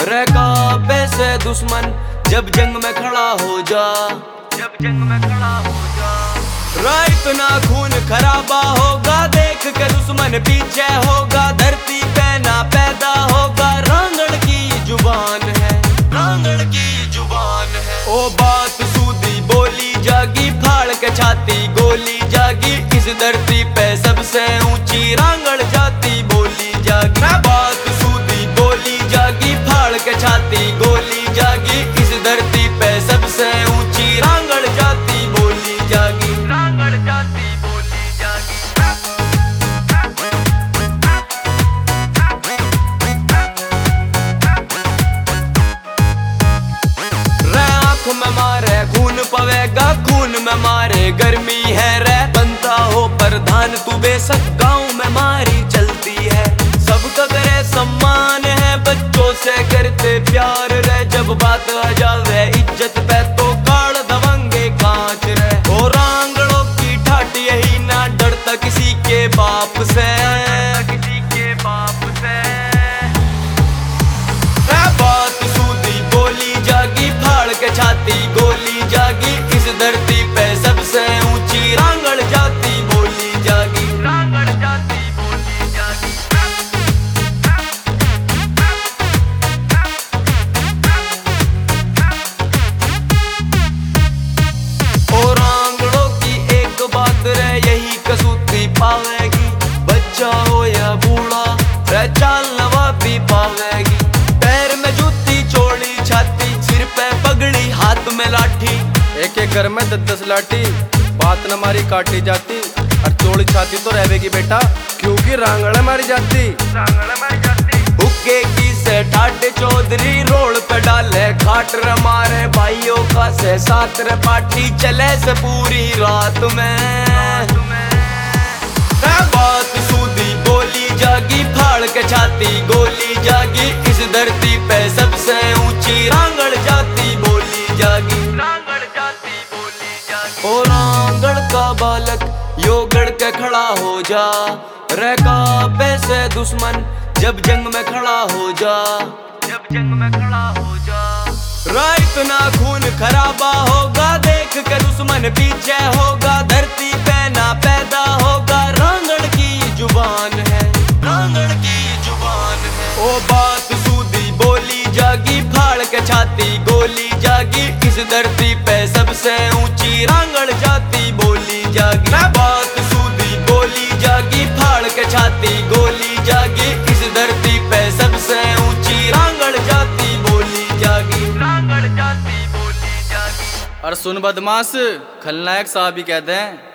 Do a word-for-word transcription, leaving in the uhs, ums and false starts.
रे काबे से दुश्मन जब जंग में खड़ा हो जा, जब जंग में खड़ा हो जा। रे इतना खून खराबा होगा देख के दुश्मन पीछे होगा, धरती पे ना पैदा होगा। रांगड़ की जुबान है, रांगड़ की जुबान है। ओ बात सूदी बोली जागी, फाड़ के छाती गोली जागी। इस धरती पे सबसे ऊंची रांगड़ जाती बोली जागी। बात सूदी बोली जागी, फाड़ के छाती गोली जागी। इस धरती पे सबसे ऊंची रांगड़ जाती बोली जागी, रांगड़ जाती बोली जागी। रे आँख में मारे खून पवेगा, खून में मारे गर्मी है। रे बनता हो प्रधान तू बेशक, गाँव में मारी चलती है। सबका करे सम्मान है, बच्चों से करते प्यार। रे जब बात आ जावे इज्जत पे तो काढ़ दबंगे कांच रे। ओ रांगड़ों की ठाट यही ना, डरता किसी के बाप से, किसी के बाप से। बात सूदी बोली जागी, फाड़ के छाती गोली जागी। इस धरती पे सबसे ऊंची रांगड़ जाती बोली जागी, रांगड़ जाती बोली जागी। ओ रांगड़ों की एक बात रे यही कसूती पावेगी। बच्चा हो या बूढ़ा रे चाल नवाबी पावेगी। पैर में जूती चोड़ी छाती, सिर पे पगड़ी हाथ में लाठी। एक एक घर में दस दस लाठी, बात न मारी काटी जाती। और चोड़ी छाती तो रहेगी बेटा, क्योंकि रांगड़ मारी जाती, रांगड़ मारी जाती। हुक्के की से ठाटे चौधरी रोड पे डाले खाट रे मारे। भाइयों का से साथ रे पार्टी चले से पूरी रात में। बात सूदी बोली जागी, फाड़ के छाती गोली जागी। इस धरती पे सबसे ऊंची रांगड़ जाती बोली जागी, रांगड़ जाती बोली जागी। ओ रांगड़ का बालक यो गड़ के खड़ा हो जा। रे काबे से दुश्मन जब जंग में खड़ा हो जा, जब जंग में खड़ा हो जा। रे इतना खून खराबा होगा देख के दुश्मन पीछे होगा, धरती पे ना पैदा होगा। रांगड़ की जुबान है, रांगड़ की जुबान है। ओ बात सूदी बोली जागी, फाड़ के छाती गोली जागी। इस धरती पे सबसे ऊंची रांगड़ जाती बोली जागी। बात सूदी बोली जागी, फाड़ के छाती गोली जागी। इस धरती पे सबसे ऊंची रांगड़ जाती बोली जागी, रांगड़ जाती बोली जागी। और सुन बदमाश, खलनायक साहब ही कहते हैं